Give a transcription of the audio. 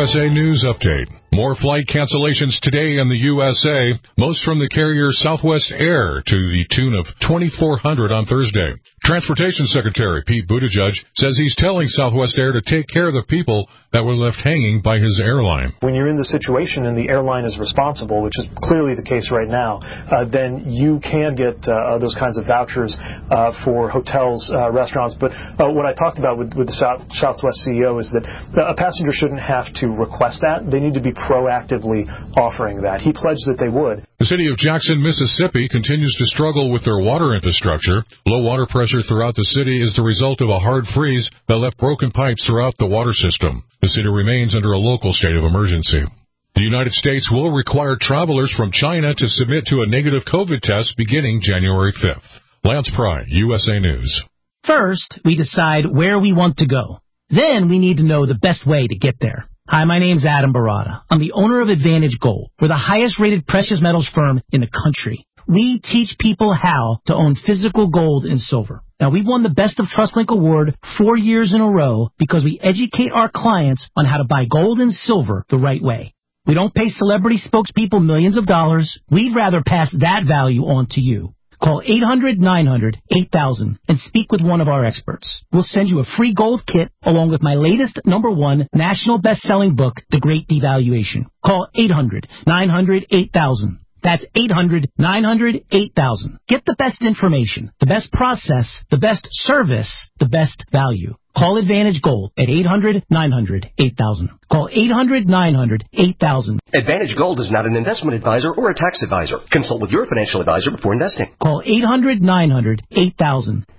USA News Update. More flight cancellations today in the USA, most from the carrier Southwest Air to the tune of 2,400 on Thursday. Transportation Secretary Pete Buttigieg says he's telling Southwest Air to take care of the people that were left hanging by his airline. When you're in the situation and the airline is responsible, which is clearly the case right now, then you can get those kinds of vouchers for hotels, restaurants. But what I talked about with the Southwest CEO is that a passenger shouldn't have to request that. They need to be proactively offering that. He pledged that they would. The city of Jackson, Mississippi continues to struggle with their water infrastructure. Low water pressure throughout the city is the result of a hard freeze that left broken pipes throughout the water system. The city remains under a local state of emergency. The United States will require travelers from China to submit to a negative COVID test beginning January 5th. Lance Pry, USA News. First, we decide where we want to go. Then we need to know the best way to get there. Hi, my name's Adam Barada. I'm the owner of Advantage Gold. We're the highest-rated precious metals firm in the country. We teach people how to own physical gold and silver. Now, we've won the Best of TrustLink Award 4 years in a row because we educate our clients on how to buy gold and silver the right way. We don't pay celebrity spokespeople millions of dollars. We'd rather pass that value on to you. Call 800-900-8000 and speak with one of our experts. We'll send you a free gold kit along with my latest #1 national best-selling book, The Great Devaluation. Call 800-900-8000. That's 800-900-8000. Get the best information, the best process, the best service, the best value. Call Advantage Gold at 800-900-8000. Call 800-900-8000. Advantage Gold is not an investment advisor or a tax advisor. Consult with your financial advisor before investing. Call 800-900-8000.